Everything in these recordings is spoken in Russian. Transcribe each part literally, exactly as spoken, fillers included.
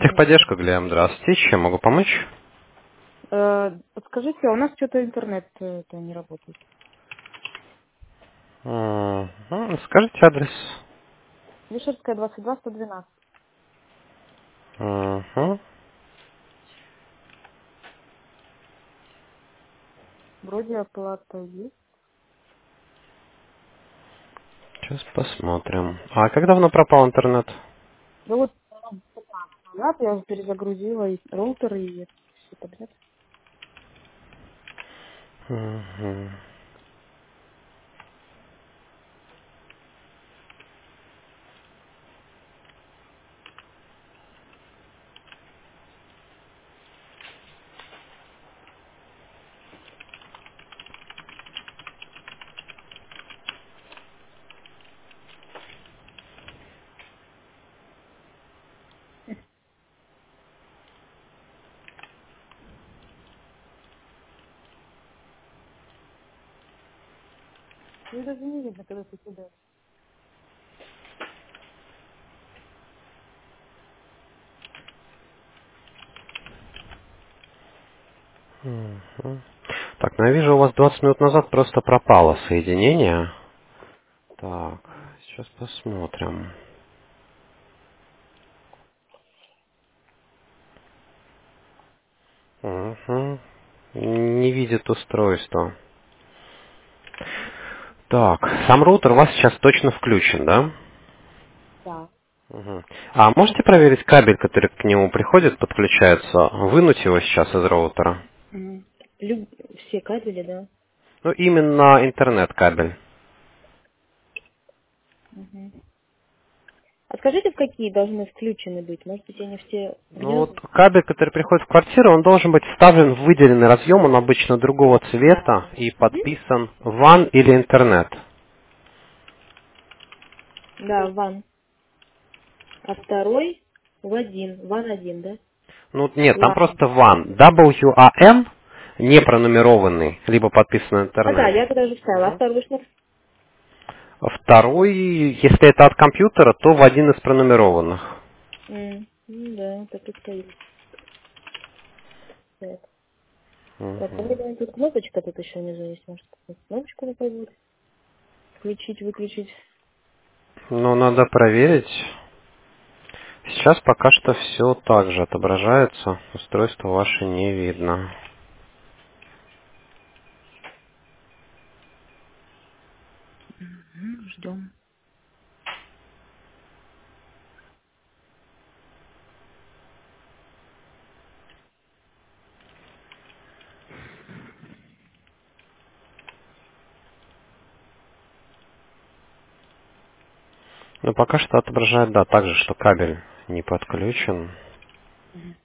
Техподдержка, Глеб, здравствуйте. Чем могу помочь? Э, Подскажите, а у нас что-то интернет э, это не работает. Мгм. Скажите адрес. Вишерская, двадцать два, сто двенадцать. Мгм. Вроде оплата есть. Сейчас посмотрим. А как давно пропал интернет? Да вот назад я уже перезагрузила и роутер, и это все подряд. Мгм. Ну, даже не видно, когда ты кидаешь. Мгм. Так, ну я вижу, у вас двадцать минут назад просто пропало соединение. Так, сейчас посмотрим. Мгм. Не видит устройство. Так, сам роутер у вас сейчас точно включен, да? Да. Мгм. А можете проверить кабель, который к нему приходит, подключается, вынуть его сейчас из роутера? Мгм. Люб- Все кабели, да. Ну, именно интернет-кабель. Мгм. А скажите, в какие должны включены быть? Может быть, они все Ну, вот внизу? кабель, который приходит в квартиру, он должен быть вставлен в выделенный разъем, он обычно другого цвета Да. и Мгм. подписан ван или интернет. Да, ван. А второй в один. Ван один, да? Ну, нет, там Ладно. просто ван. дабл ю эй эм, не пронумерованный, либо подписан А, да, интернет. я тогда уже вставила. А Мгм. второй что? Второй, если это от компьютера, то в один из пронумерованных. М, ну да, так и стоит. Так, так, а Мгм. мне тут кнопочка тут еще внизу есть. Может, какую-то кнопочку такой будет? Включить, выключить. Ну, надо проверить. Сейчас пока что все так же отображается. Устройство ваше не видно. Мгм, ждем. Но пока что отображает, да, так же, что кабель не подключен. Мгм.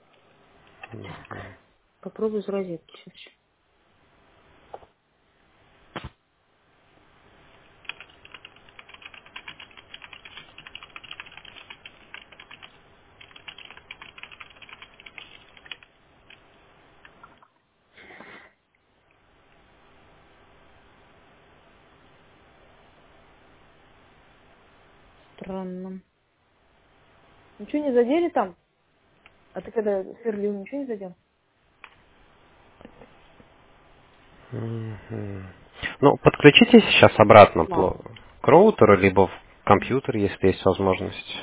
Попробую с розетки сейчас. Странно. Ничего не задели там? А ты когда сверлил, ничего не задел? Мгм. Ну, подключите сейчас обратно Ладно. пло- к роутеру, либо в компьютер, если есть возможность.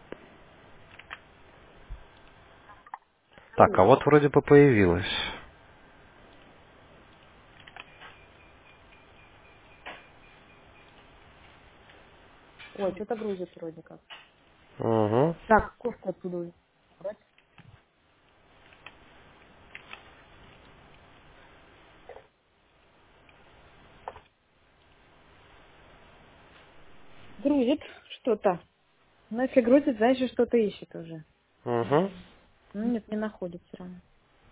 Так, а вот вроде бы появилось. Ой, что-то грузит вроде как. Угу. Так, кофту оттуда брать. Грузит что-то. Но если грузит, значит что-то ищет уже. Угу. Ну нет, не находит все равно.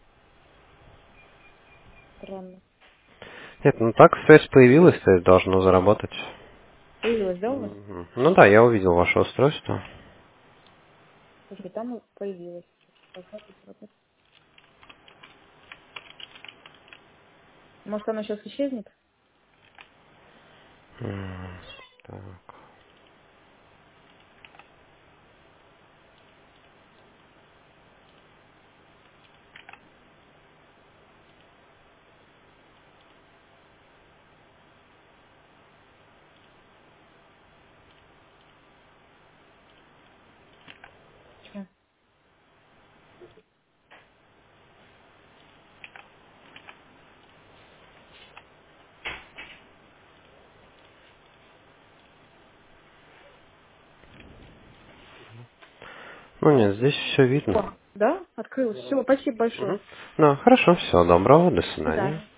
Странно. Нет, ну так связь появилась, то есть должно заработать. Появилась, да, у вас? Мгм. Ну да, я увидел ваше устройство. Слушай, там и появилась. Должна быть работать. Может, она сейчас исчезнет? М, Так. Ну нет, здесь все видно. О, да? Открылось. Все, спасибо большое. Мгм. Ну, хорошо, всего доброго, до До свидания. свидания.